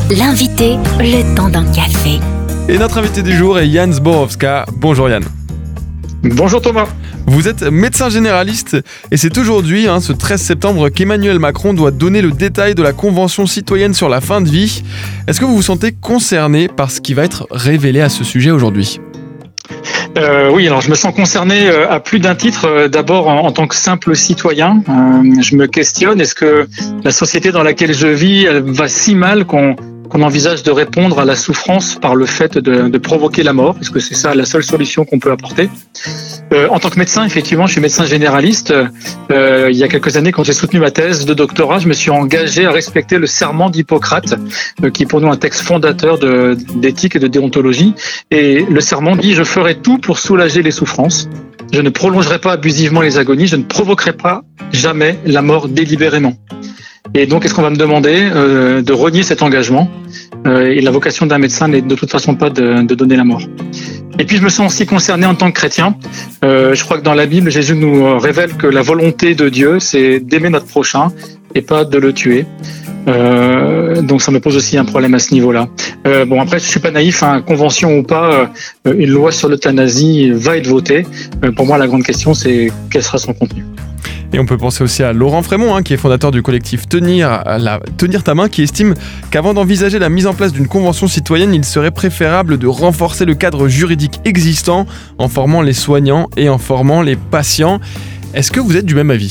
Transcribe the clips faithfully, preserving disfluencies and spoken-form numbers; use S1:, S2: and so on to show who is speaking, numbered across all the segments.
S1: L'invité, le temps d'un café.
S2: Et notre invité du jour est Jan Zborowska. Bonjour Jan.
S3: Bonjour Thomas.
S2: Vous êtes médecin généraliste et c'est aujourd'hui, hein, ce treize septembre, qu'Emmanuel Macron doit donner le détail de la Convention citoyenne sur la fin de vie. Est-ce que vous vous sentez concerné par ce qui va être révélé à ce sujet aujourd'hui ?
S3: Euh, oui, alors je me sens concerné euh, à plus d'un titre. Euh, d'abord en, en tant que simple citoyen, euh, je me questionne, est-ce que la société dans laquelle je vis, elle va si mal qu'on qu'on envisage de répondre à la souffrance par le fait de, de provoquer la mort? Est-ce que c'est ça la seule solution qu'on peut apporter? euh, En tant que médecin, effectivement, je suis médecin généraliste. Euh, il y a quelques années, quand j'ai soutenu ma thèse de doctorat, je me suis engagé à respecter le serment d'Hippocrate, euh, qui est pour nous un texte fondateur de, d'éthique et de déontologie. Et le serment dit « Je ferai tout pour soulager les souffrances. Je ne prolongerai pas abusivement les agonies. Je ne provoquerai pas jamais la mort délibérément. » Et donc, est-ce qu'on va me demander euh, de renier cet engagement euh, Et la vocation d'un médecin n'est de toute façon pas de, de donner la mort. Et puis, je me sens aussi concerné en tant que chrétien. Euh, je crois que dans la Bible, Jésus nous révèle que la volonté de Dieu, c'est d'aimer notre prochain et pas de le tuer. Euh, donc, ça me pose aussi un problème à ce niveau-là. Euh, bon, après, je suis pas naïf, hein, convention ou pas, euh, une loi sur l'euthanasie va être votée. Euh, pour moi, la grande question, c'est quel sera son contenu.
S2: Et on peut penser aussi à Laurent Frémont, hein, qui est fondateur du collectif Tenir, la, Tenir ta main, qui estime qu'avant d'envisager la mise en place d'une convention citoyenne, il serait préférable de renforcer le cadre juridique existant en formant les soignants et en formant les patients. Est-ce que vous êtes du même avis ?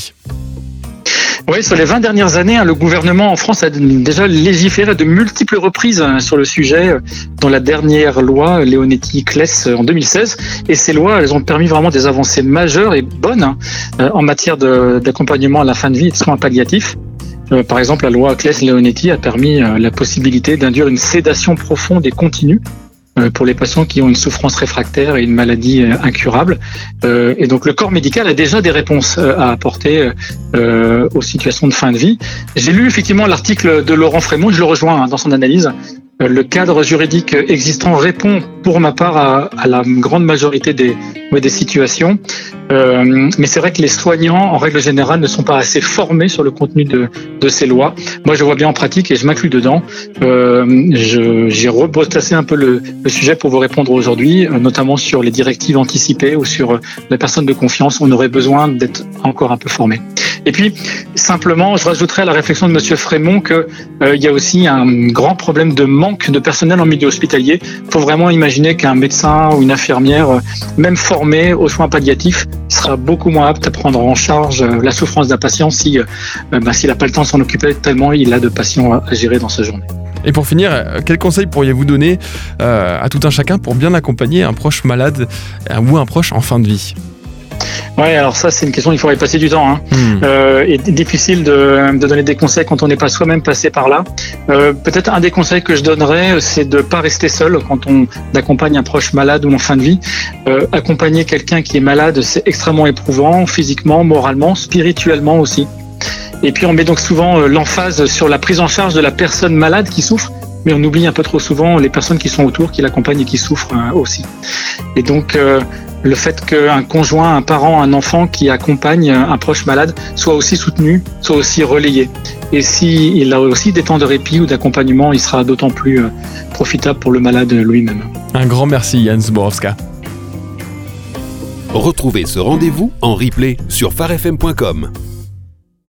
S3: Oui, sur les vingt dernières années, le gouvernement en France a déjà légiféré de multiples reprises sur le sujet, dans la dernière loi Leonetti-Claes en deux mille seize. Et ces lois, elles ont permis vraiment des avancées majeures et bonnes en matière de, d'accompagnement à la fin de vie et de soins palliatifs. Par exemple, la loi Claes-Leonetti a permis la possibilité d'induire une sédation profonde et continue pour les patients qui ont une souffrance réfractaire et une maladie incurable. Euh, et donc le corps médical a déjà des réponses à apporter euh, aux situations de fin de vie. J'ai lu effectivement l'article de Laurent Frémont, je le rejoins hein, dans son analyse. Le cadre juridique existant répond pour ma part à, à la grande majorité des, ouais, des situations. Euh, mais c'est vrai que les soignants, en règle générale, ne sont pas assez formés sur le contenu de, de ces lois. Moi, je vois bien en pratique et je m'inclus dedans. Euh, je, j'ai rebotassé un peu le, le sujet pour vous répondre aujourd'hui, notamment sur les directives anticipées ou sur la personne de confiance. On aurait besoin d'être encore un peu formé. Et puis, simplement, je rajouterai à la réflexion de Monsieur Frémont qu'il euh, y a aussi un grand problème de manque de personnel en milieu hospitalier. Il faut vraiment imaginer qu'un médecin ou une infirmière, même formé aux soins palliatifs, sera beaucoup moins apte à prendre en charge la souffrance d'un patient si, euh, bah, s'il n'a pas le temps de s'en occuper tellement il a de patients à gérer dans sa journée.
S2: Et pour finir, quels conseils pourriez-vous donner euh, à tout un chacun pour bien accompagner un proche malade euh, ou un proche en fin de vie ?
S3: Ouais, alors ça c'est une question, il faudrait passer du temps. Hein. Mmh. Euh, et difficile de, de donner des conseils quand on n'est pas soi-même passé par là. Euh, peut-être un des conseils que je donnerais, c'est de pas rester seul quand on accompagne un proche malade ou en fin de vie. Euh, accompagner quelqu'un qui est malade, c'est extrêmement éprouvant, physiquement, moralement, spirituellement aussi. Et puis on met donc souvent l'emphase sur la prise en charge de la personne malade qui souffre, mais on oublie un peu trop souvent les personnes qui sont autour, qui l'accompagnent et qui souffrent aussi. Et donc euh, le fait qu'un conjoint, un parent, un enfant qui accompagne un proche malade soit aussi soutenu, soit aussi relayé. Et s'il a aussi des temps de répit ou d'accompagnement, il sera d'autant plus profitable pour le malade lui-même.
S2: Un grand merci Jan Zborowska.
S4: Retrouvez ce rendez-vous en replay sur phare f m point com.